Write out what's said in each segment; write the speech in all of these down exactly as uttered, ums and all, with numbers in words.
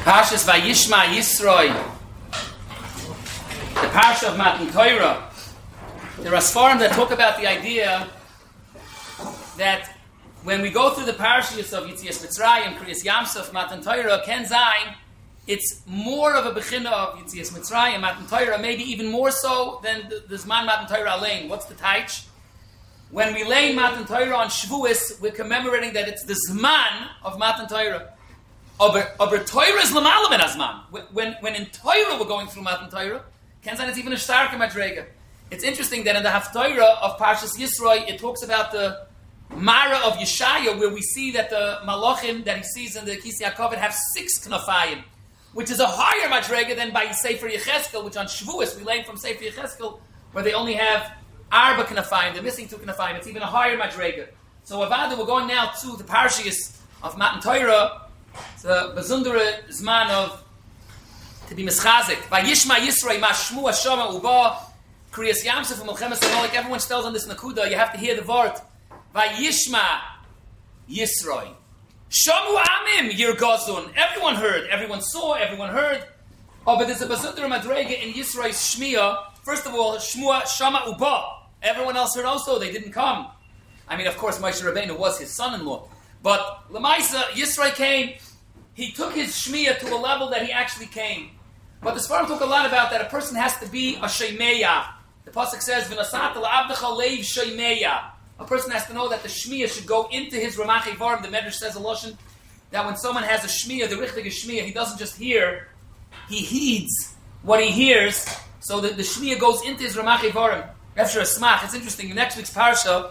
Parshas Vayishma Yisroi, the Parsha of Matan Torah. There are Sfarim that talk about the idea that when we go through the Parshas of Yitzias Mitzrayim, Kriyas Yamsuf, Matan Torah, Ken Zayin, it's more of a bechina of Yitzias Mitzrayim, Matan Torah, maybe even more so than the, the Zman Matan Torah Alein. What's the taich? When we lay Matan Torah on Shavuos, we're commemorating that it's the Zman of Matan Torah. Aber, aber Torah is l'malam in Azman. When, when in Torah we're going through Matan Torah, Kenzan it's even a starker madrega. It's interesting that in the Haftorah of Parshas Yisroi, it talks about the Mara of Yeshaya, where we see that the Malachim that he sees in the Kisi HaKavod have six knafayim, which is a higher madrega than by Sefer Yecheskel, which on Shavuos we learn from Sefer Yecheskel, where they only have arba knafayim, they're missing two knafayim. It's even a higher madrega. So Avada, we're going now to the Parshas of Matan Torah. It's a bezundere zman of to be mischazik. Vayishma Yisroi ma shmu hashama uba kriyas yamsuf u'melchemes ha'molik. Everyone tells on this nakuda. You have to hear the word. Vayishma Yisroi. Shamu amim yirgazun. Everyone heard. Everyone saw. Everyone heard. Oh, but there's a bezundere madrega in Yisroi's shmiya. First of all, shmua shama uba. Everyone else heard also. They didn't come. I mean, of course, Moshe Rabbeinu was his son-in-law. But Lamaisa, Yisroi came. He took his shmiyah to a level that he actually came. But the Sfarim talk a lot about that a person has to be a sheimeya. The pasuk says, "V'nasat la'avdecha leiv sheimeya." A person has to know that the shmiyah should go into his ramach ivarim. The Medrash says a lashon that when someone has a shmiyah, the richtige shmiyah, he doesn't just hear, he heeds what he hears, so that the shmiyah goes into his ramach ivarim. After a smach, it's interesting. In next week's parsha,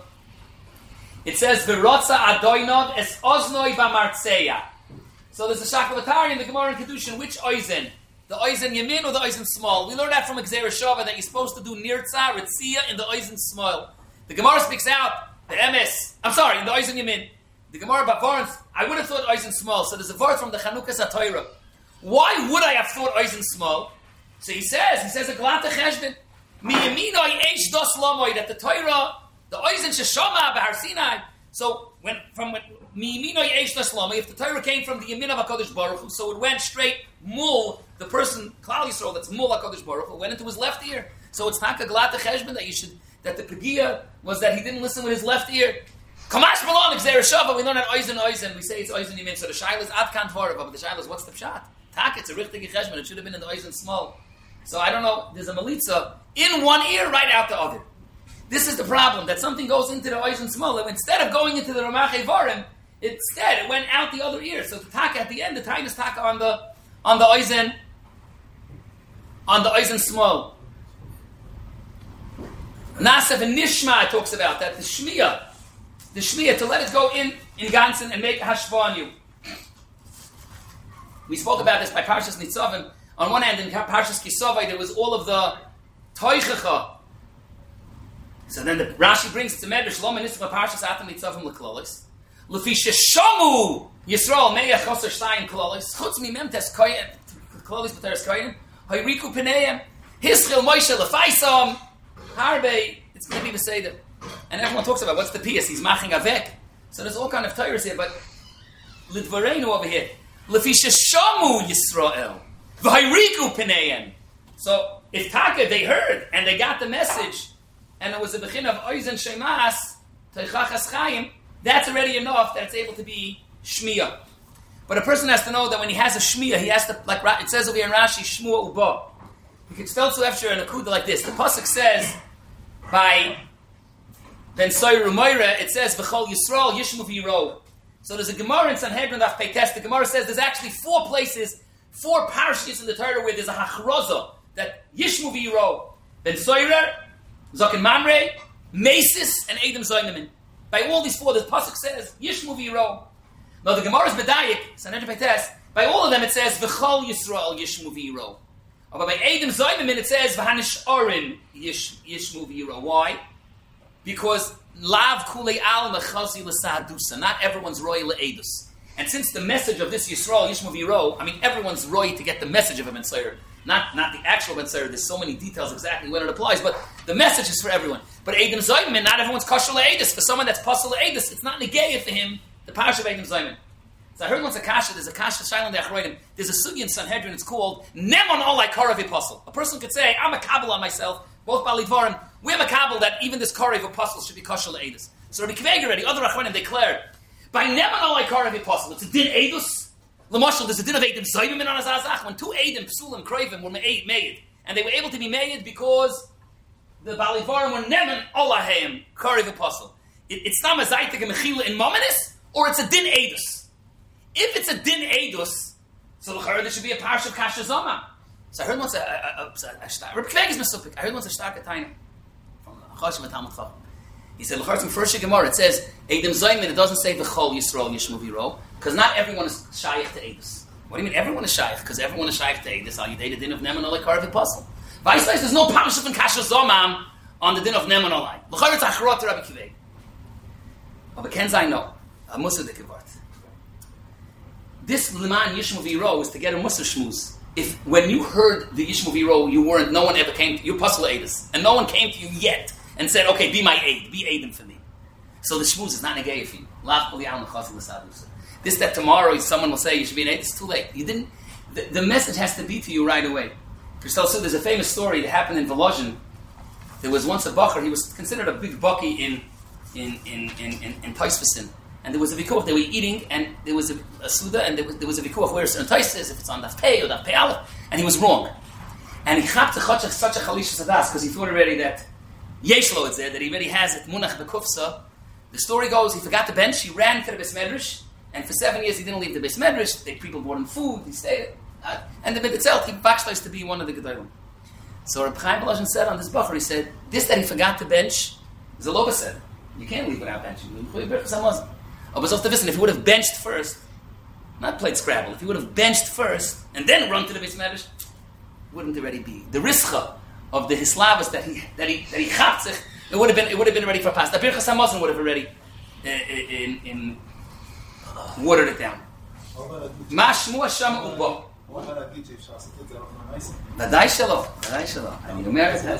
it says, "V'rotza adoinod es oznoi b'martzeya." So there's a shakavatari in the Gemara in Kedushin. Which oizen? The oizen yamin or the oizen small? We learned that from Gzeira Shava that you're supposed to do nirtza, ritzia in the oizen small. The Gemara speaks out the emes. I'm sorry, in the oizen yamin. The Gemara Bavarans, I would have thought oizen small. So there's a word from the Chanukah Satayra. Why would I have thought oizen small? So he says, he says a glata cheshbin. Mi yaminoi eish dos lomoy, that the Torah, the oizen sheshama b'Har Sinai. So when from when if the Torah came from the Yamin of HaKadosh Baruch Hu, so it went straight mul, the person, Klal Yisrael, that's mul HaKadosh Baruch Hu, went into his left ear. So it's not a glata cheshbon that you should, that the Pegia was that he didn't listen with his left ear. Kamash Malon, Gzeira Shava, we learn that oizen oizen, we say it's oizen yamin. So the shaila is ad kan tvarah, but the shaila is what's the pshat? Tak, it's a richtige cheshbon, it should have been in the oizen small. So I don't know, there's a malitza in one ear, right out the other. This is the problem, that something goes into the oizen small, and instead of going into the ramach ivarim, instead, it went out the other ear. So the taka at the end, the time is taka on the on the oizen on the oizen small. Nasev and Nishma talks about that the shmiyah, the shmiyah to let it go in in ganzen and make hashva on you. We spoke about this by Parshas Nitzavim. On one hand, in Parshas Kisavai, there was all of the toichacha. So then the Rashi brings to Medrash Shalom and Nisra Parshas Atam Nitzavim leklolis. Lefisha shamu Yisrael meya choser shtayim klolis chutz mimem tes koyim klolis b'teres koyim hayriku pneim hischil Moshe lefaisam harbe. It's going to be beseder, and everyone talks about what's the pious. He's maching avek. So there's all kind of tires here, but lidvareinu over here lefisha shamu Yisrael v'hayriku pneim. So if taka they heard and they got the message, and it was a bechin of oizen shemas teichachas chayim. That's already enough that it's able to be shmiyah. But a person has to know that when he has a shmiyah, he has to, like it says over here in Rashi, shmua uba. You can spell to after an akuda like this. The pasuk says by Ben Soyer Umayra, it says v'chol Yisrael yishmu v'yiro. So there's a Gemara in Sanhedrin Daf Peites. The Gemara says there's actually four places, four parashas in the Torah where there's a hachroza that yishmu v'yiro. Ben Soyer, Zokin Mamre, Mesis, and Edom Zoynamin. By all these four, the pasuk says Yishmu v'yiro. Now the Gemara is bedayik, Sanhedrin Peites. By all of them, it says V'chol Yisrael Yishmu v'yiro. But by Edom Zoynamin, it says V'hanish Orin Yishmu v'yiro. Why? Because Lav Kulei Al Mechazi L'Sadusa. Not everyone's royal Edus. And since the message of this Yisrael Yishmu v'yiro, I mean everyone's roy to get the message of a Mensayer. Not, not the actual Mensayer. There's so many details exactly when it applies, but the message is for everyone. But Edom Zoyman, not everyone's kosher le'edus. For someone that's pasal le'edus, it's not negayah for him, the parasha of Edom Zoyman. So I heard once a kasha, there's a kasha shayla in the Achroidim, there's a sugi in Sanhedrin, it's called Nemon Olai Korav Apostle. A person could say, I'm a kabbalah on myself, both Bali Dvarim, we have a kabbalah that even this Korav Apostle should be kosher le'edus. So Rabbi Kveg already, other Achroidim declared, by Nemon Olai Korav Apostle, it's a din edus. L'mashal, there's a din of Eidim Zayvim in on Azazach, when two Eidim, Psulim, Kravim, were made, made, and they were able to be made because the Bali Dvarim were Nemon Olaheim, Korav Apostle. It, it's not a zaytik and mechila in momenis, or it's a din edus. If it's a din edus, so there should be a parsha of kasha zoma. So I heard once a, a, a, a, a shtar. Reb Kveg is mesupik. I heard once a shtar katayna from Chashim Talmud Chacham. He said, "L'char from first Gemara it says Eidim Zaymin. It doesn't say v'chol Yisrael Yishmu V'ro because not everyone is shaykh to edus. What do you mean everyone is shaykh? Because everyone is shaykh to edus. Al yidei the din of Neman Olai Karav Apostle. Vice says there's no parsha of kasha zoma on the din of Neman Olai. L'char it's achrot to Rabbi Kveg. But Ken Zay no a musa de kivart. This Liman Yishmu V'ro is to get a Musar Shmuz. If when you heard the Yishmu V'ro, you weren't, no one ever came to you, Pasal Eidus, and no one came to you yet and said, okay, be my aid, be aiding for me. So the Shmuz is not negay for you. This that tomorrow someone will say you should be an aid, it's too late. You didn't. The, the message has to be to you right away. So there's a famous story that happened in Volozhin. There was once a bacher, he was considered a big bucky in in in in in, in Taisvasin. And there was a vikuach, they were eating, and there was a, a suda, and there was, there was a vikuach where certain taisas, if it's on daf pei or daf pei aleph, and he was wrong. And he chapped such a chalisha sadas, because he thought already that yeshlo is there, that he already has it, munach bekufsa. The story goes, he forgot the bench, he ran to the Beis Medrash, and for seven years he didn't leave the Beis Medrash, they, people brought him food, he stayed, uh, and the bit itself, he backslays to be one of the Gedolim. So Reb Chaim Volozhin said on this bacher, he said, this that he forgot the bench, is a loba said. You can't leave without benching. Oh, but if he would have benched first, not played Scrabble, if he would have benched first and then run to the Beis Medrash, wouldn't already be the rischa of the hislavas that he that he that he chatzich. It would have been it would have been ready for pass. The Birchas Hamazon would have already uh, in, in uh, watered it down. Mashmu Hashem ubo. Vaday shelo, vaday shelo. I mean,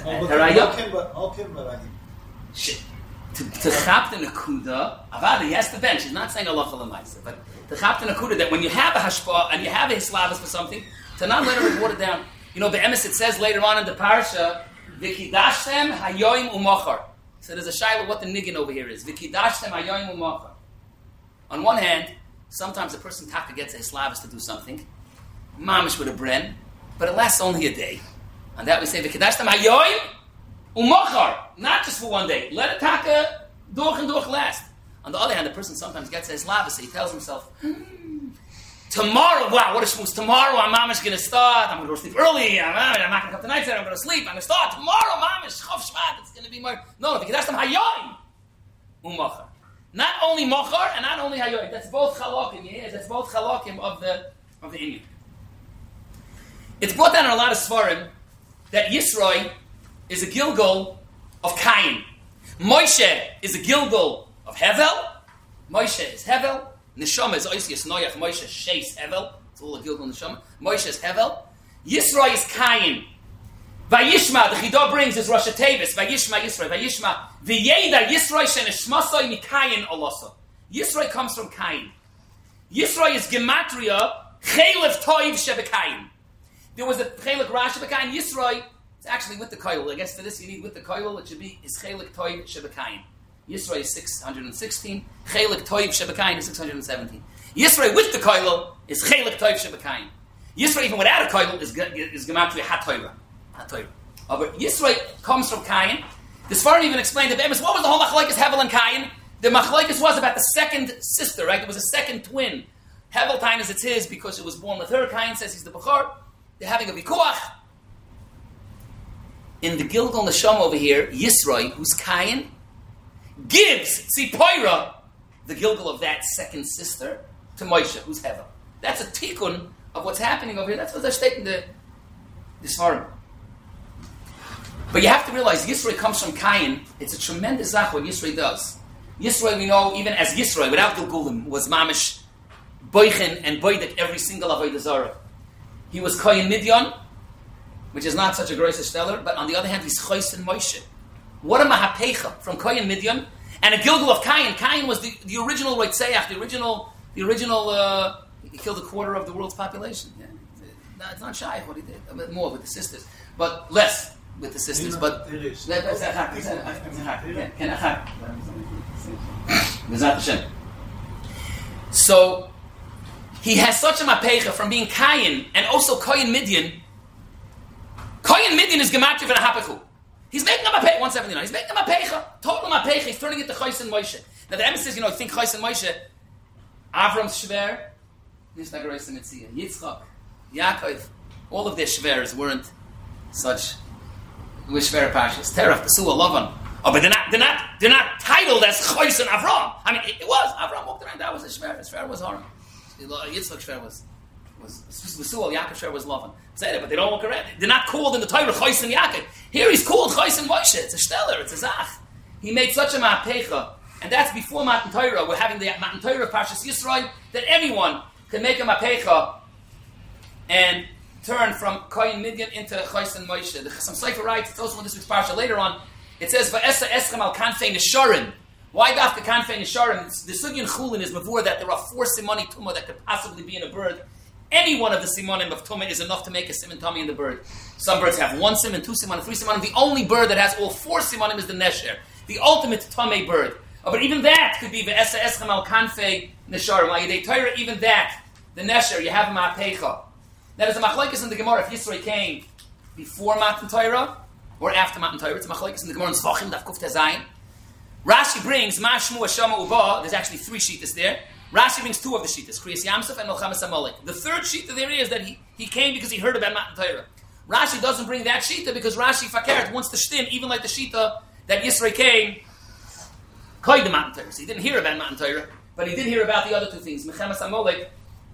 America. Shit. To to chap the nakuda, avada, he has to bench. He's not saying halacha l'maisa, but to chap the nakuda that when you have a hashpa and you have a hislavas for something, to not let it water down. You know, be'emes it says later on in the parsha, v'kidashtem hayoim u'mochar. So there's a shayla what the niggin over here is. V'kidashtem hayoim u'mochar. On one hand, sometimes a person taka gets a hislavas to do something, mamish with a bren, but it lasts only a day. On that we say v'kidashtem hayoim u'mochar. Not just for one day. Let it taka durch and durch last. On the other hand, the person sometimes gets his lava, so he tells himself, hmm, tomorrow, wow, what a shmooze. Tomorrow, I'm mamish going to start. I'm going to go to sleep early. I'm, I'm not going to come tonight. I'm going to sleep. I'm going to start tomorrow, mamish, chof shvat. It's going to be more. No, because that's them hayoim. U'mochar. Not only mochar and not only hayoim. That's both chalokim. Yeah, that's both chalokim of the of the Indian. It's brought down in a lot of svarim that Yisroi is a Gilgal of Cain. Moshe is a Gilgal of Hevel. Moshe is Hevel. Neshama is Oisius Noach. Moshe Sheis Hevel. It's all a Gilgal Neshama. Moshe is Hevel. Yisroi is Cain. Vayishma, the Chidah brings is Rosh Tevis. Vayishma Yisroi. Vayishma. V'yeda Yisroi sheneshmasoi mikayin olosa. Yisroi comes from Cain. Yisroi is Gematria Chelev Toiv Shebekayin. There was a Chelev Rash Shebekayin. Yisroi, it's actually with the koil. I guess for this you need with the koil. It should be is Chelik Toiv Shebekayin. Yisroi is six hundred sixteen. Chelik Toiv Shebekayin is six hundred seventeen. Yisroi with the koil is Chelik Toiv Shebekayin. Yisroi even without a koil is is Gematria Hatoira. Hatoira. But Yisroi comes from Cain. The Sfarim even explained the Bemis. What was the whole machlokes Hevel and Cain? The machlokes was about the second sister, right? It was a second twin. Hevel Cain is it's his because it was born with her. Cain says he's the Bechor. They're having a vikuach. In the Gilgal Neshama over here, Yisroi, who's Cain, gives Tzipoira, the Gilgal of that second sister, to Moshe, who's Hevel. That's a tikkun of what's happening over here. That's what they're stating the the Sfarim. But you have to realize Yisroi comes from Cain. It's a tremendous zach what Yisroi does. Yisroi, we know, even as Yisroi, without Gilgulim, was mamish, boichin and boidik every single avodah zarah. He was Kohen Midyan, which is not such a gross stellar, but on the other hand, he's Chos and Moshe. What a mahapecha from Kohen Midyan and a Gilgal of Cain. Cain was the, the original Roitzeach, the original The original, uh, he killed a quarter of the world's population. Yeah. No, it's not shy what he did. A bit more with the sisters, but less with the sisters. But so he has such a mapecha from being Kayin and also Koyin Midian. Koyin Midian is gematria for the Hapachu. He's making a mapecha. one seventy-nine. He's making a mapecha. Total mapecha. He's turning it to Chais and Moshe. Now the emphasis, you know, think Chais and Moshe. Avram's shver, Nishnagarois and Mitzia, Yitzchak, Yaakov, all of their shvers weren't such. Were shver pashas. Terach, Pesua, Lavan. Oh, but they're not. They're not. They're not titled as Chais and Avram. I mean, it, it was Avram walked around. That was a shver. His shver was Haram. Yitzchak shver was was Pesua. Yaakov shver was Lavan. Say it, but they don't walk around. They're not called in the Torah Chais and Yaakov. Here he's called Chais and Moshe. It's a stellar. It's a zach. He made such a ma'apecha. And that's before Matan Torah. We're having the Matan Torah of Parshas Yisrael that anyone can make a mapecha and turn from Koyin Midian into Chais and Moshe. The Chasam Sofer writes, it's also in this week's Parsha later on, it says, Va'esa eschem al kanfei nesharim. Why dafka kanfei nesharim? The Sugyan Chulin is before that there are four simoni tumah that could possibly be in a bird. Any one of the simonim of tumah is enough to make a simon tummy in the bird. Some birds have one simon, two simonim, three simonim. The only bird that has all four simonim is the nesher, the ultimate tumah bird. Oh, but even that could be ve'esa eschem al kanfei nesharim. While you Torah, even that, the nesher, you have a ma'apecha. That is a machlekes in the Gemara if Yisro came before Matan Torah or after Matan Torah. It's a machlekes in the Gemara in Zvachim Daf Kuf Tezayin. Rashi brings Mashmu Hashama Uba. There's actually three shittas there. Rashi brings two of the shittas, Kriyas Yamsuf and Melchamas Amalek. The third shitta there is that he, he came because he heard about Matan Torah. Rashi doesn't bring that shitta because Rashi Fakert wants to shtim even like the shitta that Yisro came. The Matan Torah. So he didn't hear about Matan Torah, but he did hear about the other two things, Mechemes Amalek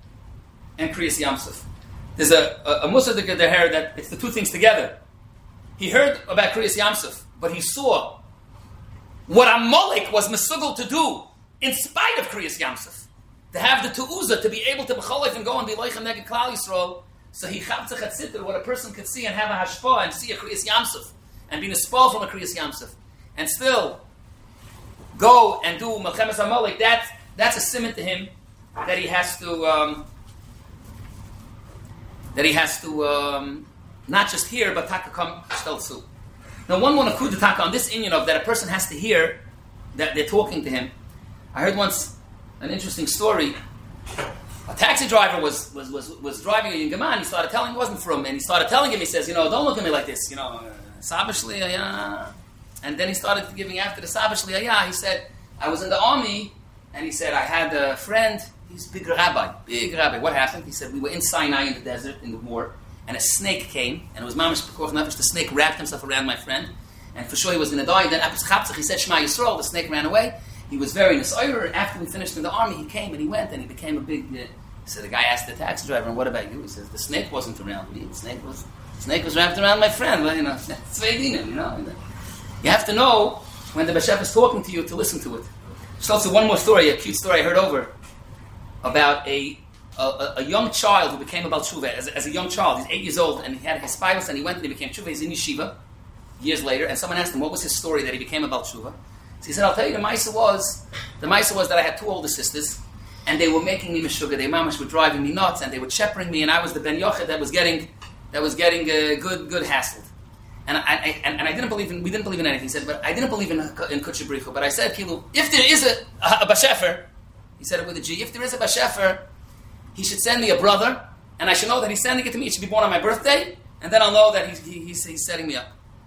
and Kriyas Yamsuf. There's a a, a Musadik there that it's the two things together. He heard about Kriyas Yamsuf, but he saw what Amalek was mesugal to do in spite of Kriyas Yamsuf, to have the tu'uza, to be able to b'cholef and go and be leichem neged Klal Yisrael. So he chavtzach at sitter, what a person could see and have a hashpah and see a Kriyas Yamsuf and be nispal from a Kriyas Yamsuf and still go and do Melchemes Amalek. That that's a simon to him that he has to um, that he has to um, not just hear but taka come shtelzu. Now one one akud taka on this inyan of that a person has to hear that they're talking to him. I heard once an interesting story. A taxi driver was was was, was driving a Yingaman. He started telling, he wasn't from, and he started telling him. He says, you know, don't look at me like this. You know, sabashli ayah. And then he started giving after the Sabashli Ayah. He said, I was in the army, and he said, I had a friend, he's a big rabbi, big rabbi. What happened? He said, we were in Sinai in the desert, in the war, and a snake came, and it was mamish pekuach nefesh. The snake wrapped himself around my friend, and for sure he was going to die. Then Apis Chapzach, he said, Shema Yisrael, the snake ran away. He was very nisayr. After we finished in the army, he came and he went, and he became a big, uh, so the guy asked the taxi driver, and what about you? He says, the snake wasn't around me, the snake was, the snake was wrapped around my friend. Well, you know, tzvei you know. You have to know when the Bashef is talking to you to listen to it. There's also one more story, a cute story I heard over about a a, a young child who became a Baal Tshuva as, as a young child. He's eight years old and he had his spinals and he went and he became Tshuva. He's in yeshiva years later, and someone asked him what was his story that he became a Baal Tshuva. So he said, I'll tell you, the Maisa was the Maisa was that I had two older sisters and they were making me meshuga. They mamash were driving me nuts and they were shepherding me, and I was the Ben Yochid that was getting that was getting uh, good good hassled. And I, I and, and I didn't believe in we didn't believe in anything. He said, but I didn't believe in in Kutcher Brichu. But I said, Kilu, if there is a a, a Bashefer, he said it with a G. If there is a Bashefer, he should send me a brother, and I should know that he's sending it to me. It should be born on my birthday, and then I'll know that he's he, he's, he's setting me up.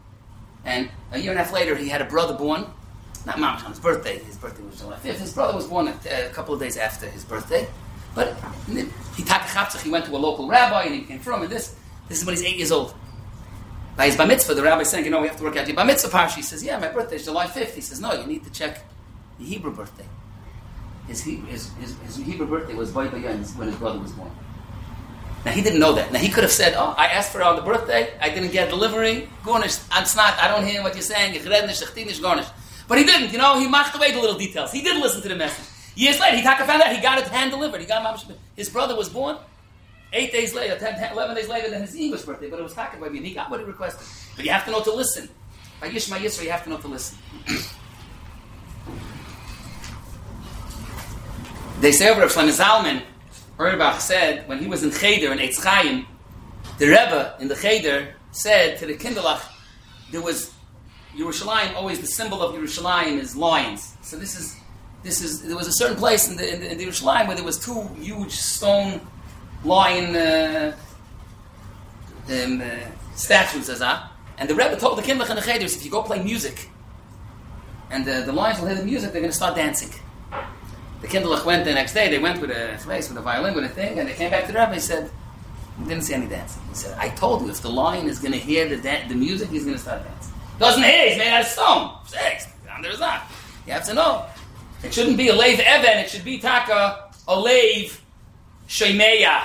And a year and a half later, he had a brother born. Not Mom, on his birthday. His birthday was July fifth. His brother was born a, a couple of days after his birthday. But he takachapzach. He went to a local rabbi, and he came from. And this this is when he's eight years old. By his bar mitzvah, the rabbi is saying, you know, we have to work out your bar mitzvah parsha. He says, yeah, my birthday is July fifth. He says, no, you need to check the Hebrew birthday. His his his, his Hebrew birthday was Vay Bayan when his brother was born. Now he didn't know that. Now he could have said, oh, I asked for it on the birthday, I didn't get delivery, garnish, it's not, I don't hear what you're saying, garnish. But he didn't, you know, he mocked away the little details. He did listen to the message. Years later, he found out he got it hand delivered. He got his brother was born eight days later, ten, ten, eleven days later than his English birthday, but it was Taka by me, and he got what he requested. But you have to know to listen. By Yishma Yisra, you have to know to listen. They say over Shlomo Zalman, Auerbach said, when he was in Cheder in Eitz Chaim, the Rebbe in the Cheder said to the Kinderlach, there was Yerushalayim, always the symbol of Yerushalayim is lions. So this is, this is, there was a certain place in the, in the, in the Yerushalayim where there was two huge stone lion uh, um, uh, statues, as that. And the Rebbe told the Kinderlach in the Cheder, if you go play music, and the, the lions will hear the music, they're going to start dancing. The Kinderlach went the next day, they went with a place, with a violin, with a thing, and they came back to the Rebbe and said, didn't see any dancing. He said, I told you, if the lion is going to hear the da- the music, he's going to start dancing. Doesn't hear, he's made out of stone. Six. There's that. You have to know. It shouldn't be a lave even, it should be taka, a lave shemeya.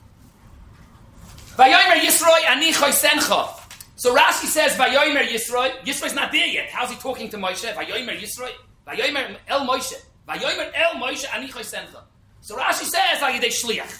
Vayomer Yisroi ani choysencha. So Rashi says, Vayomer Yisroi. Yisroi's not there yet. How's he talking to Moshe? Vayomer Yisroi. Vayomer El Moshe. Vayomer El Moshe ani choysencha. So Rashi says, like they shliach.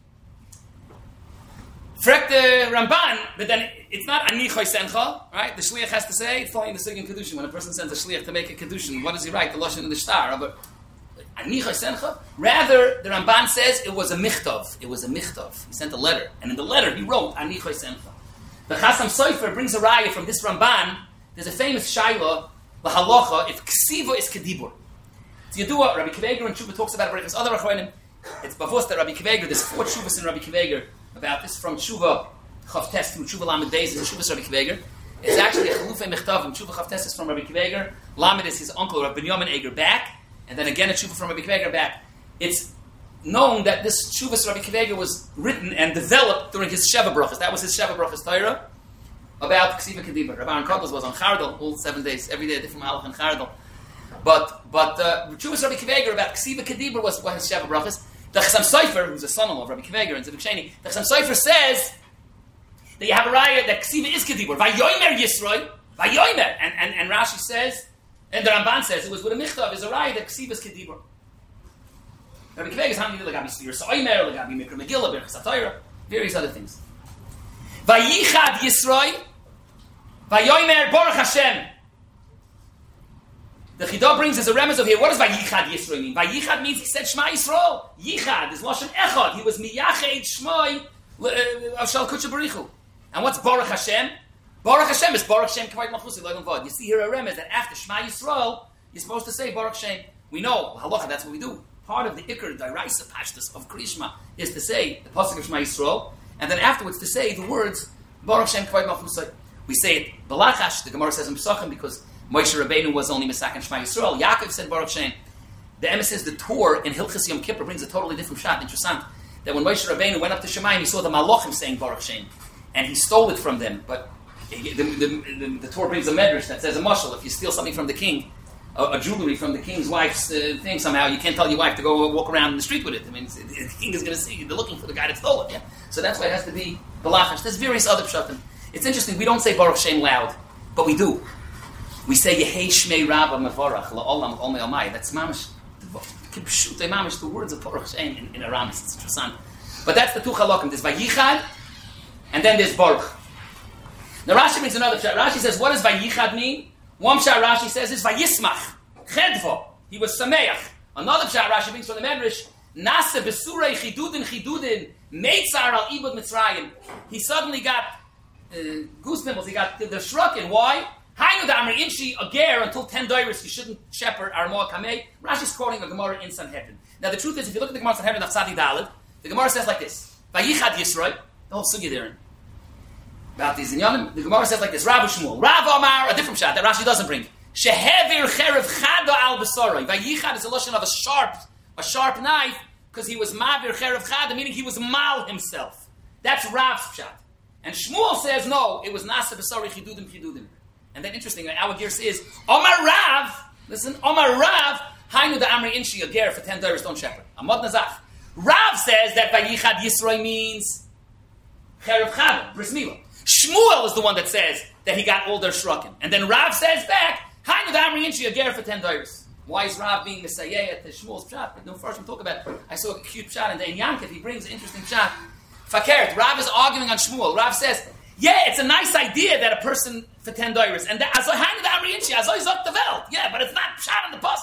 Frek the Ramban, but then it's not ani choysencha, right? The shliach has to say, following the Sigin Kedushin. When a person sends a shliach to make a Kedushin, what does he write? The Lashon of the Shtar. But ani choysencha. Rather, the Ramban says it was a michtav. It was a michtav. He sent a letter. And in the letter, he wrote ani choysencha. The Chasam Sofer brings a raya from this Ramban. There's a famous shaila, the halacha, if ksiva is kedibur. So you do what Rabbi Kiveger and Tshuva talks about it, but other Achronim. It's bavos that Rabbi Kiveger, there's four Tshuvas in Rabbi Kiveger about this, from Tshuva Chavtes through Tshuva Lamed Beis and Tshuvas Rabbi Kiveger. It's actually a Chalufei Mechtav, and Tshuva Chavtes is from Rabbi Kiveger. Lamed is his uncle, Rabbi Binyamin Eger, back, and then again a Tshuva from Rabbi Kiveger back. It's known that this Tshuvas Rabbi Kiveger was written and developed during his Sheva Brachas. That was his Sheva Brachas Torah about Ksiva Kedibur. Rabbi Aaron Kodesh was on Chardal all seven days, every day, different Malach and Chardal. But but uh, Tshuvas Rabbi Kiveger about Ksiva Kedibur was what his Sheva Brachas. The Chasam Sofer, who's a son-in-law of Rabbi Kiveger and Zedek Sheni, the Chasam Sofer says that you have a raya that Ksiva is Kedibur. Vayomer Yisroi, Vayomer. And, and, and Rashi says, and the Ramban says, it was with a michtav, is a raya that Ksiva is Kedibur. Rabbi Kiveger is how many Lagabi Sphere Soimer, Lagabi Mikra Megillah, Birchas HaTorah, various other things. Vayichad Yisroi, Vayomer Baruch Hashem. The Chidah brings as a remez over here. What does Vayichad Yisroi mean? Vayichad means he said Shema Yisrael. Yichad is Lashon Echad. He was Miyached Shmoi of Shal Kutsha Barichu. And what's Baruch Hashem? Baruch Hashem is Baruch Shem Kavayt Malchusi Logan Vod. You see here a remez that after Shema Yisrael, you're supposed to say Baruch Shem. We know, halacha, that's what we do. Part of the Iker, the Raisa Pashtus of Krishma is to say the Pasuk of Shema Yisrael, and then afterwards to say the words Baruch Shem Kavayt Malchusi. We say it Balachash, the Gemara says in Pesachim, because Moshe Rabbeinu was only Mesaken Shema Yisrael. Yaakov said Baruch Shem. The Emes says the Torah in Hilchas Yom Kippur brings a totally different shot. Interesting. That when Moshe Rabbeinu went up to Shemayim, he saw the Malachim saying Baruch Shem, and he stole it from them. But the, the, the, the, the Torah brings a medrash that says a mashal. If you steal something from the king, a, a jewelry from the king's wife's uh, thing, somehow you can't tell your wife to go walk around in the street with it. I mean, the king is going to see you. They're looking for the guy that stole it. Yeah. So that's why it has to be Balachash. There's various other pshatim. It's interesting. We don't say Baruch Shem loud, but we do. We say Yehei Shmei Rabba Mevorach La'olam Olmei Omai. That's mamish. Kibshutei mamish. The words of Baruch Shem in, in Aramis. It's interesting. But that's the two halakim. There's Vayichad, and then there's Baruch. Now Rashi brings another shot. Rashi says, what does Vayichad mean? One shot Rashi says is Vayismach Chedvo. He was Sameach. Another shot Rashi brings from the Medrash. Nase Besurei Chidudin Chidudin Meitzar Al Ibud Mitzrayim. He suddenly got uh, goose pimples. He got the, the shrukin. Why? Hainu da Amri Inchi a ger until ten doiris you shouldn't shepherd Armoa Kamei. Rashi's quoting a Gemara in Sanhedrin. Now the truth is, if you look at the Gemara in Sanhedrin of Tzadi Daled, the Gemara says like this: Vayichad Yisroi, the whole sugya there. About these inyanim, the Gemara says like this: Rav Shmuel, Rav Omar, a different shot that Rashi doesn't bring. Shehevir cherev chado al besoroi. Vayichad is a lotion of a sharp, a sharp knife, because he was mavir cherev chado, meaning he was mal himself. That's Rav's shot. And Shmuel says no, it was nasa besori chidudim chidudim. And then interesting, our gears is Omar Rav. Listen, Omar Rav. Hainu da Amri Inchi a ger for ten dollars don't shepherd. Amad Nazach. Rav says that Vayichad Yisroi means cherev chado, bris milah. Shmuel is the one that says that he got all their shrukin. And then Rav says back, Hainu da Amri Inchi a ger for ten dollars. Why is Rav being Messiah to Shmuel's pshat? No first we talk about it. I saw a cute pshat, and in Yankiv he brings an interesting pshat. Fakert, Rav is arguing on Shmuel. Rav says, yeah, it's a nice idea that a person for ten dollars, and as I handed the Amri Inchi, as I zok the Welt, yeah, but it's not pshat on the pasuk.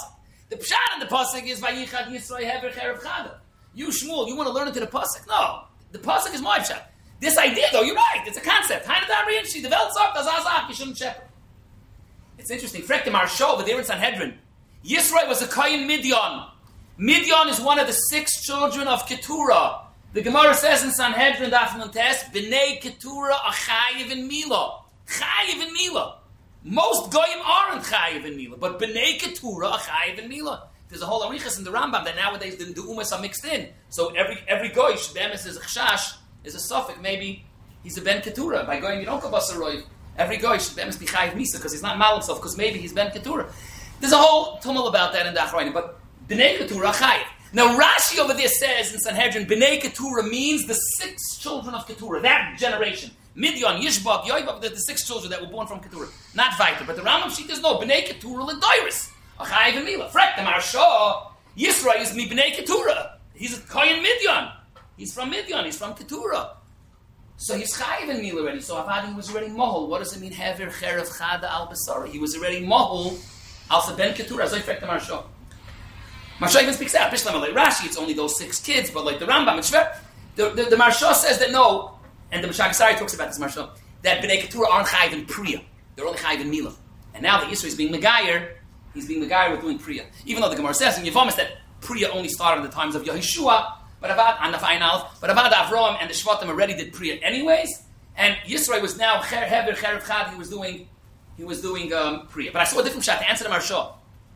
The pshat in the pasuk is Vayichad Yisrael Hever Cherev Chada. You Shmuel, you want to learn into the pasuk? No, the pasuk is my pshat. This idea, though, you're right. It's a concept. Hainadam she develops up. Dazazak, you shouldn't shepherd. It's interesting. Frek Marsho over there in Sanhedrin. Yisrael was a Kayin Midian. Midian is one of the six children of Keturah. The Gemara says in Sanhedrin, Daf Nun Tes, B'nei Keturah Achayiv and Mila. Chayiv and Mila. Most Goyim aren't Chayiv and Mila, but B'nei Keturah Achayiv and Mila. There's a whole arichas in the Rambam that nowadays the, the umas are mixed in. So every every Goy, Shbemis is a Chashash, is a suffix. Maybe he's a Ben Keturah. By going, you don't go Basaroy. Every Goy, Shbemis be Chayiv Misa, because he's not Mal himself, because maybe he's Ben Keturah. There's a whole tumult about that in the Achrayim, but B'nei Keturah Chayiv. Now Rashi over there says in Sanhedrin, B'nei Keturah means the six children of Keturah, that generation. Midian, Yishbak, Yoibak, the, the six children that were born from Keturah. Not Viter, but the Rambam Shita is no, B'nei Keturah L'Doiris. Achayiv and Mila. Frek the Marsha, Yisrael is mi B'nei Keturah. He's a Kohen Midian. He's from Midian, he's from Keturah. So he's Chayiv and Mila already. So Avadi was already Mohol. What does it mean? Hever Cherev Chada Al Basari. He was already Mohol. Alpha Ben Keturah. So Frek the Marsha. Marsha even speaks out. Bishlam like Rashi, it's only those six kids, but like the Rambam, it's fair. The, the, the Marsha says that no, and the Mashagasari talks about this Marsha, that B'nei Keturah aren't Chayiv in Priya. They're only Chayiv in Mila. And now that Yisrael is being Megayer, he's being Megayer with doing Priya. Even though the Gemara says in Yevamis that Priya only started in the times of Yehoshua, but about Anaf Einalf, but about Avram and the Shvatim already did Priya anyways, and Yisrael was now Cher Hever Cherev Chad, he was doing he was doing um, Priya. But I saw a different shot to answer the Marsha.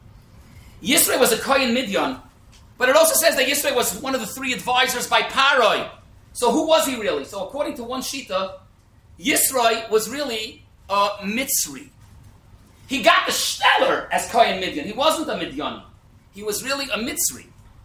Yisrael was a Kohen Midian, but it also says that Yisrael was one of the three advisors by Paroi. So who was he really? So according to one Shita, Yisrael was really a Mitzri. He got the Steller as Kohen Midian. He wasn't a Midian. He was really a Mitzri.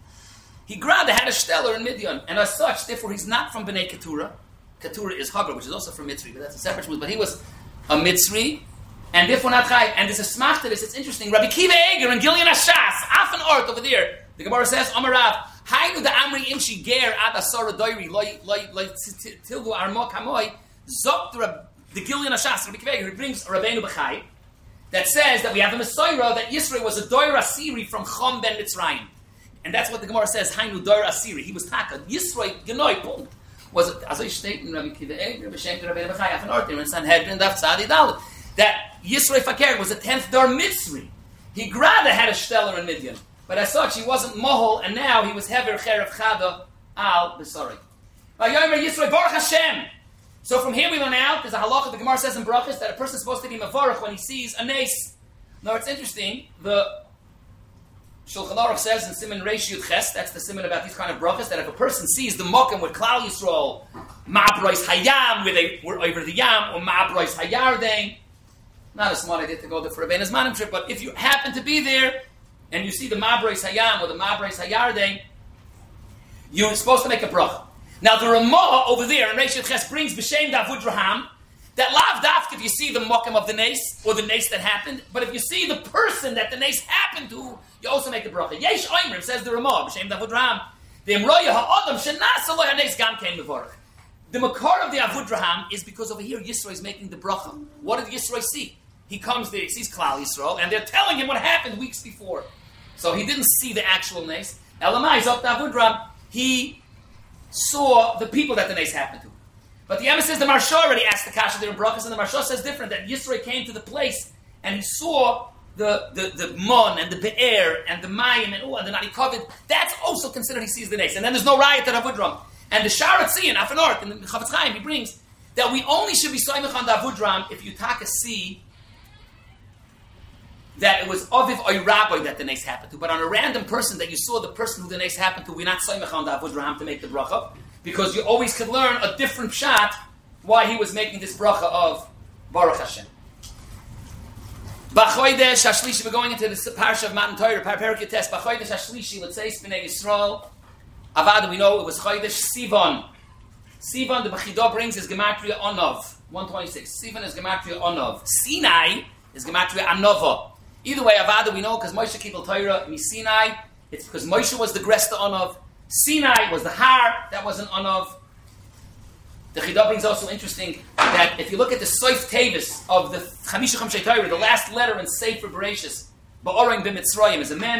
He grabbed, had a Steller in Midian, and as such, therefore, he's not from B'nai Keturah. Keturah is Hagar, which is also from Mitzri, but that's a separate move. But he was a Mitzri, and therefore not Chayiv. And there's a smach to this. It's interesting. Rabbi Kiva Eger and Gilyon Ashas, Af and Ort over there. The Gemara says, Amarav, Haynu the Amri Imshi Ger Ad Asara Doiri Loi Loi Loi Tilgu Armok Hamoy Zok the Gilyon Ashas. Rabbi Kiva Eger, he brings Rabbeinu B'chai that says that we have a Messiah that Yisrael was a Doir Asiri from Chom ben Mitzrayim. And that's what the Gemara says, Haynu Doir Asiri. He was Taka. Yisrael, Genoi, Punkt. Was it, as I state in Rabbi Kiva Eger, B'Shem to Rabbeinu B'chai, Af and Ort, there in Sanhedrin, Daf Tzadi Dalet, that Yisrael Fakir was a tenth Dar Mitzri. He rather had a Steller in Midian. But as such, he wasn't Mohol, and now he was Hever Cherev Chada Al B'Sari. Vayomer Yisrael Baruch Hashem. So from here we learn out, there's a halacha, the Gemara says in Brachas, that a person is supposed to be Mavarach when he sees a nace. Now it's interesting, the Shulchan Aruch says in Siman Reish Yud Ches, that's the Siman about these kind of brachas, that if a person sees the Mokim with Klal Yisrael, Ma'abrois Hayam, where they were over the Yam, or Ma'abrois Hayardein, not a smart idea to go there for a Bein Azmanim trip, but if you happen to be there, and you see the Ma'abrois Hayam, or the Ma'abrois Hayardein, you're supposed to make a bracha. Now the Ramah over there in Reish Yud Ches brings B'Shem Davud Raham, that lav dafk if you see the mokim of the nace, or the nace that happened, but if you see the person that the nace happened to, you also make the bracha. Yesh Omer, says the Ramah, B'Shem Davud Raham, the Imroya ha'adam shenasa lo ha'nace gam kein mevorach. The makar of the Avud Raham is because over here Yisro is making the bracha. What did Yisro see? He comes there, he sees Klal Yisrael, and they're telling him what happened weeks before. So he didn't see the actual nace. Elamai, Zok Davud Raham, he saw the people that the nace happened to. But the Emma says the Marsha already asked the Kasha there in Brachas, and the Marsha says different, that Yisro came to the place and he saw the the, the Mon and the Be'er and the Mayim and, oh, and the Narikovid. That's also considered he sees the nace. And then there's no riot at Avudram. And the Sharat Tzin, Afanort, and the Chavetz Chaim, he brings that we only should be Soymech on the Avudram if you take a see that it was Aviv or Rabbi that the nace happened to. But on a random person that you saw the person who the nace happened to, we're not Soymech on the Avudram to make the bracha. Because you always could learn a different shot why he was making this bracha of Baruch Hashem. B'chodesh Hashlishi, we're going into the parsha of Matan Torah, Parak Yotes. B'chodesh Hashlishi, let's say, B'nei Yisrael. Avad, we know it was Chodesh Sivan. Sivan, the B'chidah brings his Gematria Onov, one twenty-six. Sivan is Gematria Onov. Sinai is Gematria Anova. Either way, Avad, we know, because Moshe Kibbel Torah, Mi Sinai, it's because Moshe was the Gresta Onov. Sinai was the Har, that was an Onov. The Chidah brings also interesting that if you look at the Soif Tevis of the Chamisha Chomshei Torah, the last letter in Sefer Bereshis, Ba'orang B'Mitzrayim is a Mem,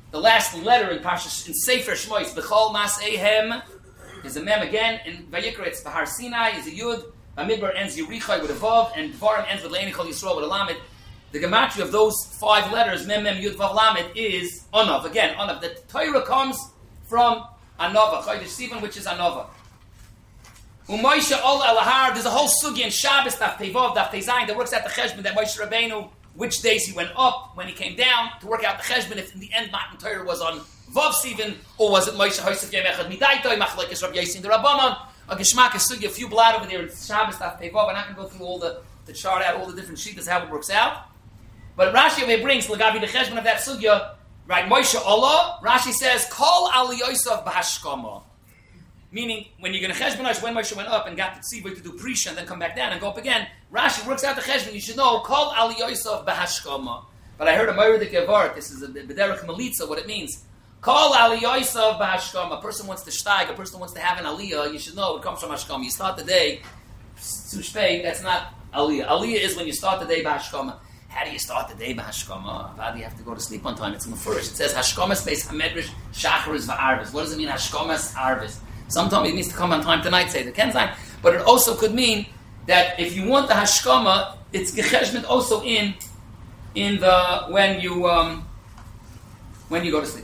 the last letter in Parshas in Sefer Shmois, B'chol Mas Ehem, is a mem again. In Vayikra it's Bahar Sinai, is a yud. Bamidbar ends Yerichai with a vav, and Dvarim ends with Le'eni Chol Yisrael with a lamed. The gematria of those five letters, mem mem yud vav lamed, is Onav. Again, Onav. The Torah comes from Anova, Chodesh Sivan, which is Anova. U'Moshe Ol Elahar. There's a whole sugi in Shabbos, Daf Tevov, Daf Tezayin, that works out the cheshbon that Moshe Rabbeinu, which days he went up, when he came down, to work out the cheshbon, if in the end Matan Torah was on Vav Sivan, or was it Moshe Hosef Yom Echad Midaitoi, Machlokes Rabbi Yosin the Rabbanon, a Geshmak, a sugi, a few blad over there in Shabbos, Daf Tevov. I'm not going to go through all the, the chart out, all the different sheets, how it works out. But Rashi over brings, Lagavi the cheshbon of that sugya, right, Moshe Allah, Rashi says, Kol Al Yosef B'Hashkama. Meaning, when you're going to cheshbonish, when Moshe went up and got the tzibur to do prisha and then come back down and go up again, Rashi works out the cheshbon. You should know, Kol Al Yosef B'Hashkama. But I heard a Moira de Gevar, this is a B'derech Melitza, what it means. Kol Al Yosef B'Hashkama. A person wants to steig, a person wants to have an aliyah, you should know it comes from Hashkama. You start the day, Sushpei, that's not aliyah. Aliyah is when you start the day B'Hashkama. How do you start the day b'hashkama? How do you have to go to sleep on time? It's mefurish. It says hashkama space hamedrish shacharis va'arvis. What does it mean hashkamas arvis? Sometimes it means to come on time tonight, say the kenzine. But it also could mean that if you want the hashkama, it's gecheshmet also in in the when you um, when you go to sleep.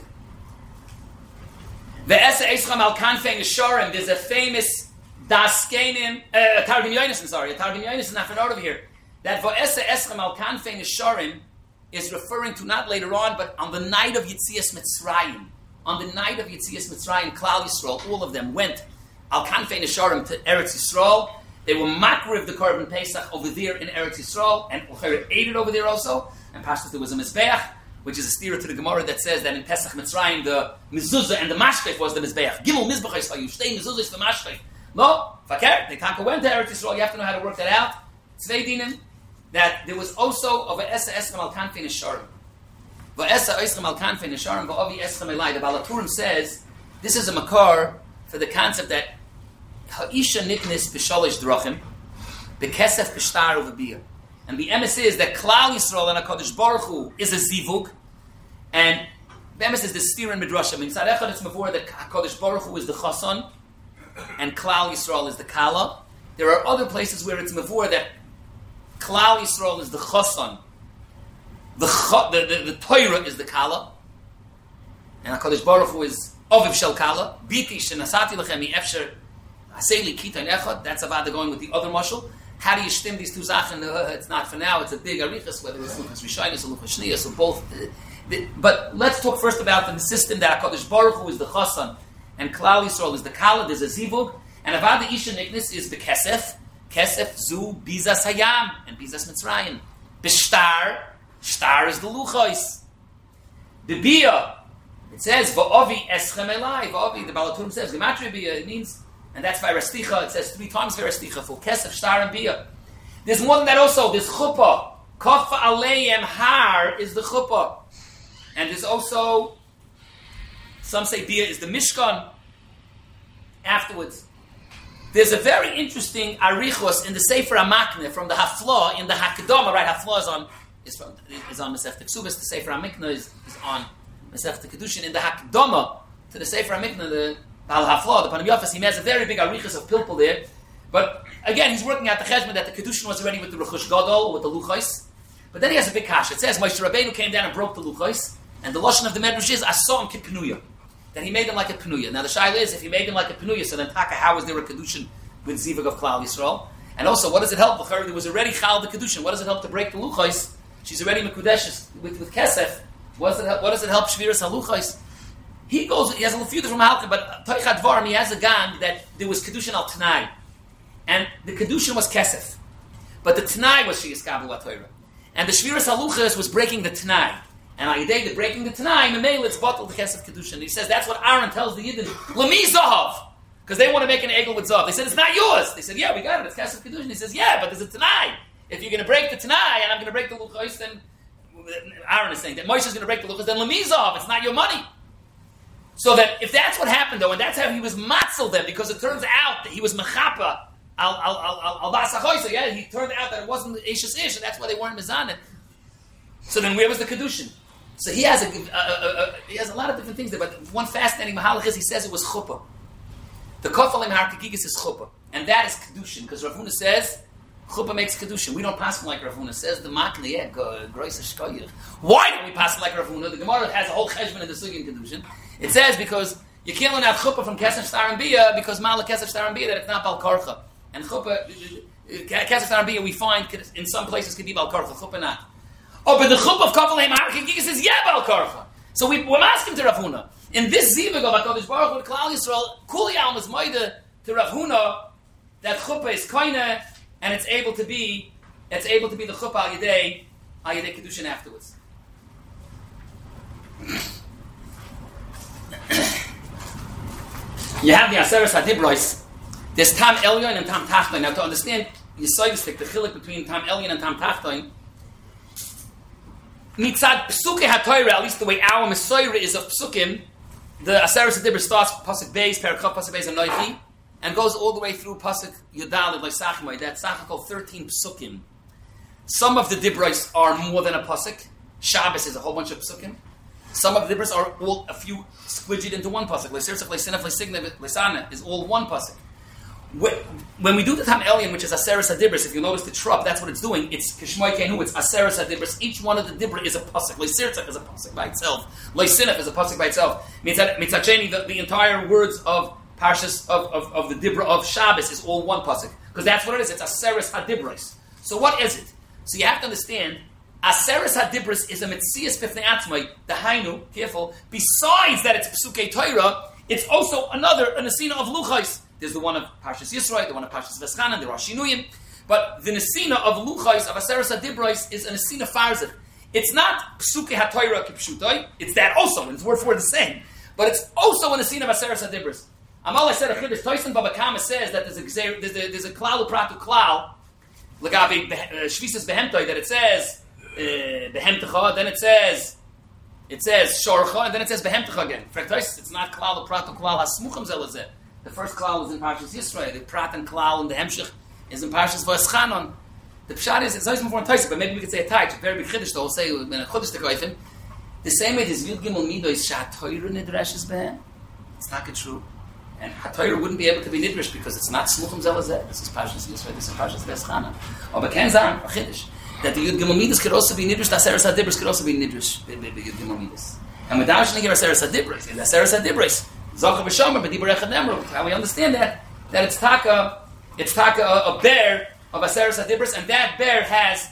The Esa Escham al Kanfei Nesharim. There's a famous daskenim uh, Targum Yonason. Sorry, a Targum Yonason not from over here. That Va'esa Escham al Kanfei Nesharim is referring to not later on, but on the night of Yitzias Mitzrayim. On the night of Yitzias Mitzrayim, Klal Yisrael, all of them went al Kanfei Nesharim to Eretz Yisrael. They were makriv the Korban Pesach over there in Eretz Yisrael, and Ucheret ate it over there also. And Pashtus there was a Mizbeach, which is a steer to the Gemara that says that in Pesach Mitzrayim the Mezuzah and the Mashkef was the Mizbeach. Gimel Mizbachos Hayu, Shtei Mezuzahs the Mashkef. No, Fakir, they can't go into Eretz Yisrael. You have to know how to work that out. Tzvei dinim. That there was also of a Esa Eschem al Kanfei Nesharim. Va'esa Eschem al Kanfei Nesharim va'avi Eschem elai. The Balaturim says this is a makar for the concept that Ha'isha niknis b'shalish drachim b'kesef b'shtar u'v'biyah. And the emes is that Klal Yisrael and HaKadosh Baruch Hu is a zivug, and the emes is the steer in midrashim. In Tzad Echad it's before that HaKadosh Baruch Hu is the chasan and Klal Yisrael is the kala. There are other places where it's before that Klal Yisrael is the chasan, the, the, the, the Torah is the kala, and HaKadosh Baruch Hu is Oviv Shel Kala. Biti shenasati lechem mi efsher aseli kitain echad. That's about the going with the other mashal. How do you stem these two zachen? Uh, it's not for now. It's a big arichas, whether it's luchas rishaynis or luchas shniyas or both. Uh, the, but let's talk first about the system that HaKadosh Baruch Hu is the chasan and Klal Yisrael is the kala. There's a zivug, and avad isha niknis is the kesef. Kesef zu bizas hayam and bizas mitzrayim. B'shtar, shtar is the luchos. The bia, it says va'avi eschem elai. Va'avi, the Balaturim says gematria bia. It means, and that's v'erasticha. It says three times v'erasticha for kesef, shtar, and bia. There's more than that also. There's chuppah. Kafa aleim har is the chuppah, and there's also some say bia is the mishkan. Afterwards. There's a very interesting arichos in the Sefer HaMakneh from the Haflah in the Hakdama. Right, Haflah is on is from is on Masechta Ksubas. The Sefer HaMikneh is, is on Masechta Kedushin. In the Hakdama to the Sefer HaMikneh, the Bal Haflah, the Panim Yafas, he has a very big arichos of pilpul there. But again, he's working out the cheshbon that the Kedushin was already with the Rechush Gadol, with the Luchos. But then he has a big kash. It says Moshe Rabbeinu came down and broke the Luchos, and the lashon of the Medrash is Asom Kipnuya. That he made them like a Penuya. Now the shaila is, if he made them like a Penuya, so then Taka, how is there a Kedushin with Zivug of Klal Yisrael? And also, what does it help? There was already Chal the Kedushin. What does it help to break the Luchos? She's already Mekudeshes with, with Kesef. What does it help, what does it help Shviras HaLuchos? He goes, he has a few different Mahalkim, but Toichat Dvarim, he has a gan that there was Kedushin al Tanai. And the Kedushin was Kesef. But the Tanai was Shiyas Kabbalah Torah. And the Shviras HaLuchos was breaking the Tanai. And on Yidei, the breaking the Tanai, Memele, it's bottled the Kesef Kedushin. He says that's what Aaron tells the Yidden, Lemi Zahav, because they want to make an egel with Zahav. They said, it's not yours. They said, yeah, we got it, it's Kesef Kedushin. He says, yeah, but there's a Tanai. If you're going to break the Tanai, and I'm going to break the Luchos, then Aaron is saying that Moshe is going to break the Luchos, then Lemi Zahav, it's not your money. So that, if that's what happened though, and that's how he was matzel them, because it turns out that he was Mechapa, al al al al basachoysa, yeah, he turned out that it wasn't Eishes Ish, and that's why they weren't Mizanet. So then where was the Kedushin? So he has a, a, a, a he has a lot of different things there, but one fascinating mahalach is he says it was chuppah. The kofalim harkegigis is chuppah, and that is kedushin, because Rav Huna says chuppah makes kedushin. We don't pass like Rav Huna. Says the makne, yeah, grois shkoyach. Why don't we pass like Rav Huna? The Gemara has a whole cheshbon in the sugi in kedushin. It says because you can't learn out chuppah from kesef star and bia because malach kesef star and bia that it's not bal karcha, and chuppah kesef star and bia we find in some places can be bal karcha, chuppah not. Oh, but the chup of Kafalei Markegigis says, yeah, Bal Karcha. So we, we're asking to Rav Huna. In this zivug of HaKadosh Baruch Hu, Klal Yisrael, Kuli Alm is moide to Rav Huna that chuppah is koine, and it's able to be, it's able to be the chuppah al yedei, al yedei kedushin afterwards. You have the Aseres HaDibros. There's Tam Elyon and Tam Tachton. Now to understand Yisoyistik, the chiluk between Tam Elyon and Tam Tachton, Mitzad Psuke HaTorah, at least the way our Mesoira is of Psukim, the Aseres HaDibros starts Pasuk Beis, Perakot Pasuk Beis and Noichi, and goes all the way through Pasuk Yudalid, like Sachmoy. That's called thirteen Psukim. Some of the Dibros are more than a Pasuk. Shabbos is a whole bunch of Psukim. Some of the Dibros are all a few squidged into one Pasuk. Le'Sirsach, Le'Sinaf, Le'Signa, Le'Sana is all one Pasuk. When we do the Tam Elyon, which is Aseres HaDibros, if you notice the trup, that's what it's doing. It's Kishmoy Kenu, it's Aseres HaDibros. Each one of the Dibra is a pasuk. Le'Sirzach is a pasuk by itself. Le'Sinaf is a pasuk by itself. Mitzacheni, the, the entire words of Parshas of, of, of the Dibra of Shabbos is all one pasuk. Because that's what it is. It's Aseres HaDibros. So what is it? So you have to understand, Aseres HaDibros is a Metzias Bifnei Atzmai, the Hainu, careful. Besides that it's Psukei Torah, it's also another, an Nesina of Luchais. There's the one of Parshas Yisrael, the one of Parshas Veschanan, the Rosh Shinuyim. But the Nesina of Luchais, of Aseres HaDibros, is a Nesina Farzich. It's not Psuke HaTorah Kipshutoi. It's that also, and it's word for word the same. But it's also a Nesina of Aseres HaDibros. Amal I said, a Chiddush, Toyson Baba Kama says that there's a there's a, there's a Klal Upratu Klal, Lagabi Shvisas Behemtoi, that it says Behemtecha, then it says it says Shorcha, and then it says Behemtecha again. It's not Klal Upratu Klal Hasmucham Zelazeh. The first klal was in Parshas Yisrael. The prat and klal and the hemshich is in Parshas V'eschanon. The pshat is it's always more Taisa, but maybe we could say a tight. It's a very big chiddush. Though we'll say in a chiddush to koifim. The same way his Yud Gimel Mido is Shat Torah nidreshes behem. It's not true, and HaTorah wouldn't be able to be nidresh because it's not Smuchim Zelazeh. This is Parshas Yisrael. This is Parshas V'eschanon. Or Beken Zan a chiddush that the Yud Gimel Midos could also be nidresh. The Aseres HaDibros could also be nidresh. The Yud Gimel Midos. And without showing Aseres HaDibros, in the Aseres HaDibros. Zachar v'shomer, but Dibur Echad Nemru. How we understand that? That it's taka, it's taka a, a bear of Aseres HaDibros, and that bear has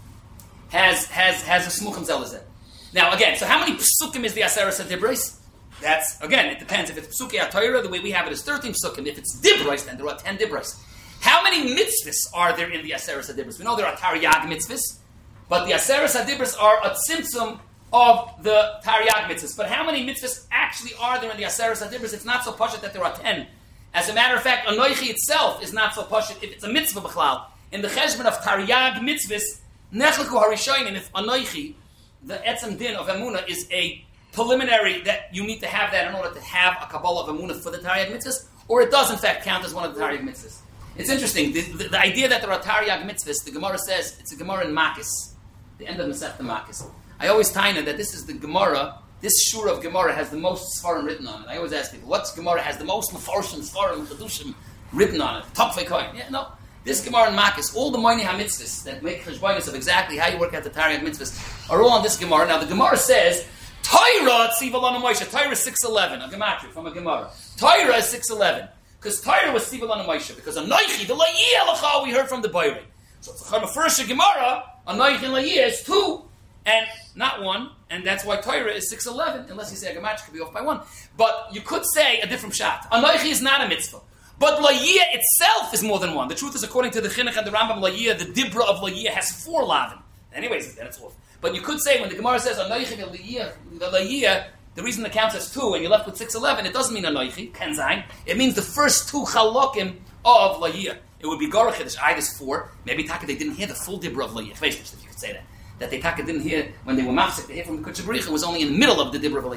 has has has a smuchim zelazeh. Now again, so how many psukim is the Aseres HaDibros? That's again, it depends. If it's psuki HaTorah, the way we have it is thirteen psukim. If it's dibros, then there are ten dibros. How many mitzvahs are there in the Aseres HaDibros? We know there are Taryag mitzvahs, but the Aseres HaDibros are a tzimtzum of the Taryag mitzvahs. But how many mitzvahs actually are there in the Aseres HaDibros? It's not so pashut that there are ten. As a matter of fact, Anoichi itself is not so pashut if it's a mitzvah b'chlal. In the cheshbon of Taryag mitzvahs, Nechleku Harishoyin, if Anoichi, the etzem din of Emunah, is a preliminary that you need to have that in order to have a Kabbalah of Emunah for the Taryag mitzvahs, or it does in fact count as one of the Taryag mitzvahs. It's interesting, the, the, the idea that there are Taryag mitzvahs, the Gemara says, it's a Gemara in Makis, the end of Masechta Makis. I always taina that this is the Gemara, this shur of Gemara has the most Sfarim written on it. I always ask people, what's Gemara has the most Mefarshim, Sfarim, Chedushim written on it? Top Fekoin. Yeah, no. This Gemara in Makis, all the Moini HaMitzvahs that make cheshbonis of exactly how you work out the Taryag mitzvahs are all on this Gemara. Now the Gemara says, Torah Tzivalon Moshe. Torah is six eleven, a gematria from a Gemara. Torah is six eleven. Because Torah was Tzivalon Moshe. Because Anoichi, the La'iyah Lacha, we heard from the Boyri. So it's the first Gemara, Anoichi and La'iyah is two. And not one, and that's why Torah is six eleven, unless you say a Gematria could be off by one. But you could say a different shot. Anoichi is not a mitzvah. But La'iyah itself is more than one. The truth is, according to the Chinuch and the Rambam, La'iyah, the Dibra of La'iyah has four lavin. Anyways, then it's off. But you could say, when the Gemara says Anoichi La'iyah, the La'iyah, the reason it counts as two, and you're left with six eleven, it doesn't mean Anoichi, Kenzain. It means the first two chalokim of La'iyah. It would be Gorochidish, I is four. Maybe Taka, they didn't hear the full Dibra of La'iyah. If you could say that. That they taka didn't hear when they were mafsik. They hear from the Kuchabricha was only in the middle of the Dibra of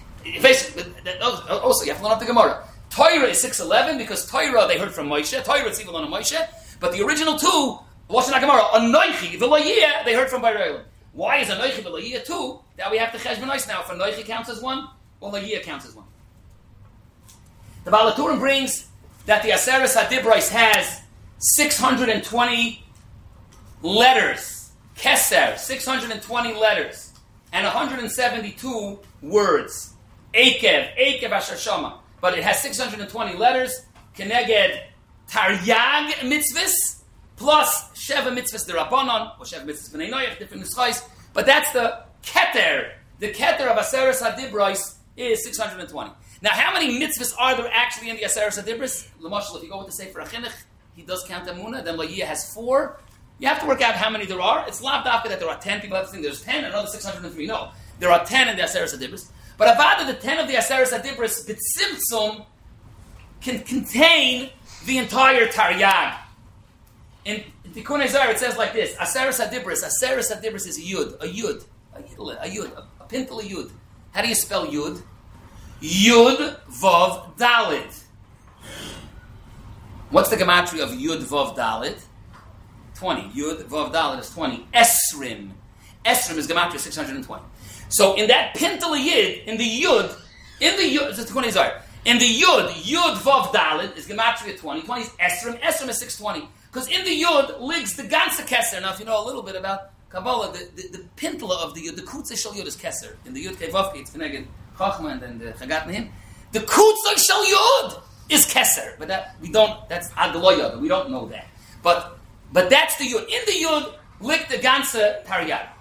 Aliyah. Also, you have to learn up the Gemara. Torah is six eleven because Torah they heard from Moshe. Torah is even on Moshe. But the original two, what's in the Gemara? Anoichi, the Layiyah, they heard from Bayreilin. Why is Anoichi B'Layiyah two? That we have to cheshbonos now. If Anoichi counts as one, or Layiyah counts as one. The Baal HaTurim brings that the Aseres HaDibros has six hundred twenty letters. Keser, six hundred twenty letters. And one hundred seventy-two words. Ekev, Ekev Asher Shama. But it has six hundred twenty letters. Keneged Taryag mitzvahs. Plus Sheva mitzvahs the Rabbanon. Or Sheva mitzvahs B'nai Noach. Different nuschais. But that's the Keter. The Keter of Aseres HaDibros is six hundred twenty. Now, how many mitzvahs are there actually in the Aseres HaDibros? L'mashal, if you go with the Sefer HaChinuch, he does count Emunah. Then Layiyah has four. You have to work out how many there are. It's lav dafka that there are ten. People have to think there's ten, another six hundred three. No, there are ten in the Aseres HaDibros. But avada, the ten of the Aseres HaDibros, b'tzimtzum, can contain the entire Taryag. In Tikkun Ezra, it says like this: Aseres HaDibros. Aseres HaDibros is a yud, a yud, a yud, a yud, a, a pintel yud. How do you spell yud? Yud vav dalid. What's the gematria of yud vav dalid? twenty. Yud vav dalid is twenty. Esrim. Esrim is gematria six hundred twenty. So in that pintel yid, in the yud, in the yud, it's twenty Zayr. In the yud, yud vav dalid is gematria twenty. twenty is esrim. Esrim is six hundred twenty. Because in the yud lives the ganze keser. Now, if you know a little bit about Kabbalah, the, the, the pintla of the yud, the kutzah shel yud is keser. In the yud kevavki, it's v'neged chachma and then the chagat nehim. The kutzah shel yud is keser. But that, we don't, that's agloyad. We don't know that. But, but that's the yud. In the yud, lick the ganze taryag.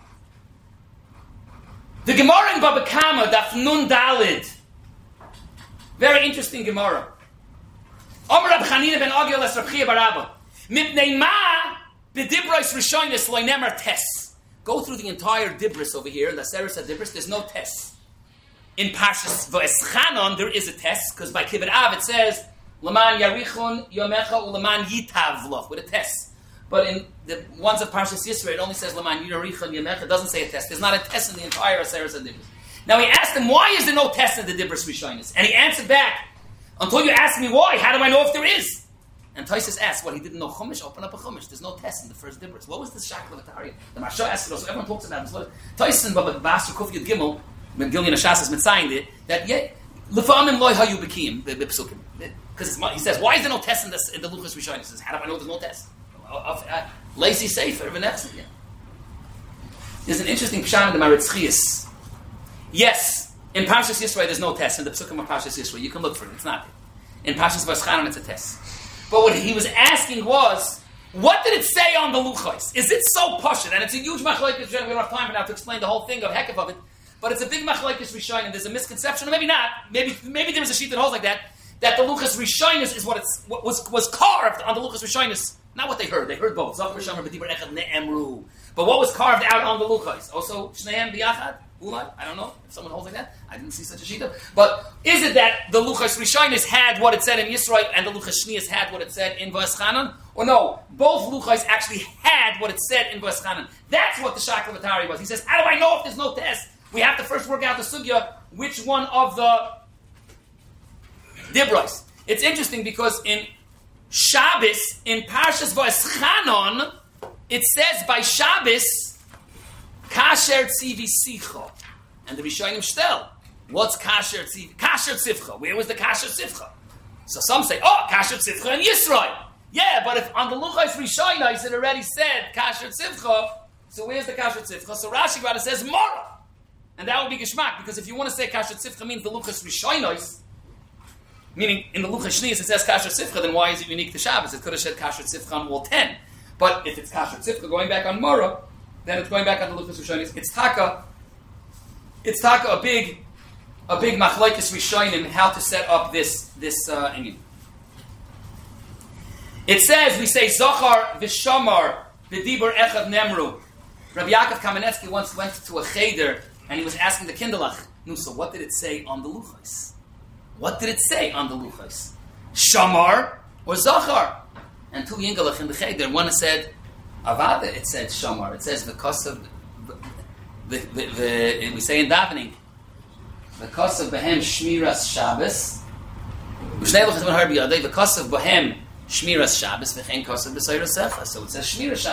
The Gemara in Baba Kama, daf nun dalid. Very interesting Gemara. Omer Rab Chanina ben Agil es Rab Chia bar Abba. Mipnei ma b'dibros rishonis lo nemer tes. Go through the entire dibros over here, the Aseres HaDibros, there's no tes. In Parshas V'eschanon, there is a tes, because by Kibbut Av it says, L'man yarichun yomecha u'leman yitav lof, with a tes. But in the ones of Parshas Yisro, it only says L'man yarichun yomecha, it doesn't say a tes. There's not a tes in the entire Aseres HaDibros. Now he asked him, why is there no tes in the dibros rishonis? And he answered back, until you ask me why, how do I know if there is? And Taisus asked, what, he didn't know Chumash? Open up a Chumash. There's no test in the first Dibros. What was this Shakla V'Tahari? The Marsha asked it also. Everyone talks about this. Taisus and Baba Basra Kuf Yud Gimel, when Gillian Ashas has been signed it, that, yeah, L'fa'amim loy hayu b'kiyim, b'psukim. Because he says, why is there no test in, this, in the Luchas Rishon? He says, how do I know there's no test? Lazy Sefer, V'nefzit, yeah. There's an interesting Pshan in the Maritz Chiyas. Yes, in Parshas Yisrael there's no test. In the Psukim of Parshas Yisrael, you can look for it. It's not there. In Parshas V'eschanon it's a test. But what he was asking was, what did it say on the luchos? Is it so pashut? And it's a huge machlokes. We don't have time now to explain the whole thing of heck of it. But it's a big machlokes rishonim, and there's a misconception, or maybe not. Maybe maybe there was a sheet that holds like that. That the luchos rishonis is what it's what was was carved on the luchos rishonis. Not what they heard. They heard both. But what was carved out on the luchos? Also shneim biyachad. I don't know if someone holds like that. I didn't see such a shita. But is it that the Luchas Rishonis had what it said in Yisrael and the Luchas Shnias had what it said in V'eschanon? Or no, both Luchas actually had what it said in V'eschanon. That's what the Shakla V'Tahari was. He says, how do I know if there's no test? We have to first work out the sugya, which one of the Dibros. It's interesting because in Shabbos, in Parshas V'eschanon, it says by Shabbos, Kasher tzivi sicha, and the Rishonim shtel. What's kasher tzivi? Kasher tzivcha. Where was the kasher tzivcha? So some say, oh, kasher tzivcha in Yisrael. Yeah, but if on the luchos rishonos it already said kasher tzivcha, so where's the kasher tzivcha? So Rashi rather says mora, and that would be geshmak, because if you want to say kasher tzivcha means the luchos rishonos, meaning in the luchos shnias it says kasher tzivcha, then why is it unique to Shabbos? It could have said kasher tzivcha on all ten. But if it's kasher tzivcha going back on mora, then it's going back on the Luchas Rishonis. It's taka. It's taka a big, a big machlokes rishonim how to set up this this uh, inyan. It says we say Zachar v'Shamar v'Dibur Echad Nemru. Rabbi Yaakov Kamenetsky once went to a cheder and he was asking the kinderlach, no, so what did it say on the luchos? What did it say on the luchos? Shamar or Zachar? And two yingalach in the cheder, one said Avada, it said Shamar. It says the cost of the, the, the we say in davening the cost of Behem Shmiras Shabbos. The cost of Behem Shmiras Shabbos. V'chein cost of B'Sayros Secha. So it says Shmiras Shabbos.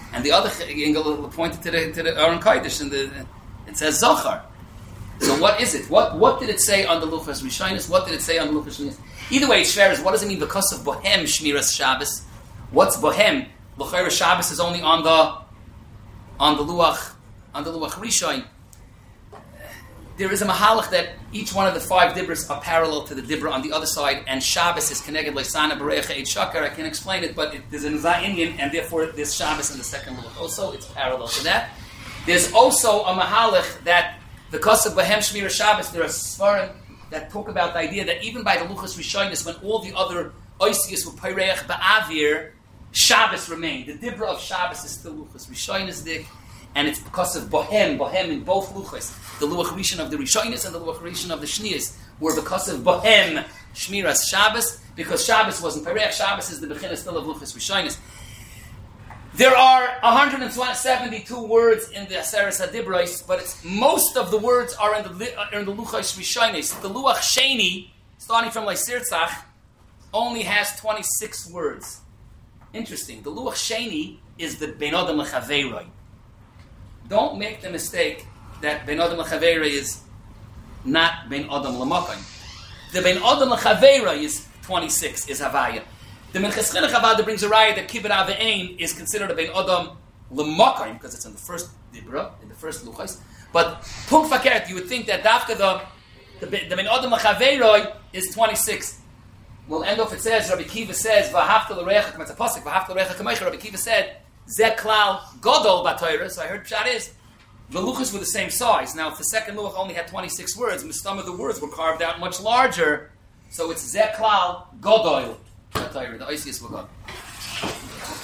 And the other Engel pointed to the to the Aron Kodesh, and the it says Zochar. So what is it? What what did it say on the Luchas Rishonis? What did it say on the Luchas Shmiras? Either way, it's fair. Is what does it mean because of Bohem Shmiras Shabbos? What's Bohem? L'chayra Shabbos is only on the on the Luach on the Luach Rishon. There is a mahalach that each one of the five dibras are parallel to the dibra on the other side, and Shabbos is connected like Sana Berecha Eit Shakar. I can't explain it, but it, there's an Indian, and therefore there's Shabbos in the second Luach. Also, it's parallel to that. There's also a mahalach that because of Bohem Shmira Shabbos, there are svarim that talk about the idea that even by the Luchas Rishonis, when all the other oisius were Peireach Ba'avir, Shabbos remained. The dibra of Shabbos is still Luchas Rishonis dik, and it's because of Bohem, Bohem in both Luchas, the Luach Rishon of the Rishonis and the Luach Rishon of the Shnias, were because of Bohem Shmiras Shabbos, because Shabbos wasn't Peireach. Shabbos is the Bechina still of Luchas Rishonis. There are one hundred seventy-two words in the Aseres HaDibros, but it's, most of the words are in the are in the Luchas Rishonis. The Luach Sheni, starting from Leisirtzach, only has twenty-six words. Interesting. The Luach Sheni is the Ben Adam L'Chaveiroi. Don't make the mistake that Ben Adam L'Chaveiroi is not Ben Adam L'Makayim. The Ben Adam L'Chaveiroi is twenty-six, is Havaya. The Minchas Chinuch Chavada brings a raya that Kibbut Avein is considered a Ben Adam L'Makayim because it's in the first Dibra, in the first Luchas. But Punk Fakert, you would think that Dafka the the, the Ben Adam L'Chaveiroi is twenty-six. We'll end off. It says Rabbi Kiva says V'hafta l'Recha K'metz Pasuk V'hafta l'Recha K'meicha. Rabbi Kiva said Zeh Klal Godol B'Torah. So I heard Pshat is the Luchas were the same size. Now if the second Luch only had twenty-six words, and some of the words were carved out much larger, so it's Zeh Klal Godol. The Oisius were gone.